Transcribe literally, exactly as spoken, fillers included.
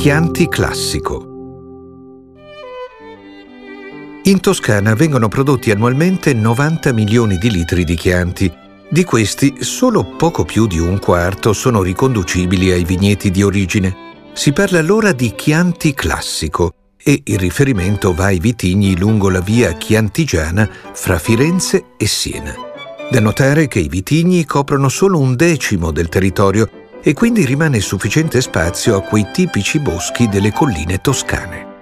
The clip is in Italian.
Chianti Classico. In Toscana vengono prodotti annualmente novanta milioni di litri di Chianti. Di questi, solo poco più di un quarto sono riconducibili ai vigneti di origine. Si parla allora di Chianti Classico e il riferimento va ai vitigni lungo la via chiantigiana fra Firenze e Siena. Da notare che i vitigni coprono solo un decimo del territorio e quindi rimane sufficiente spazio a quei tipici boschi delle colline toscane.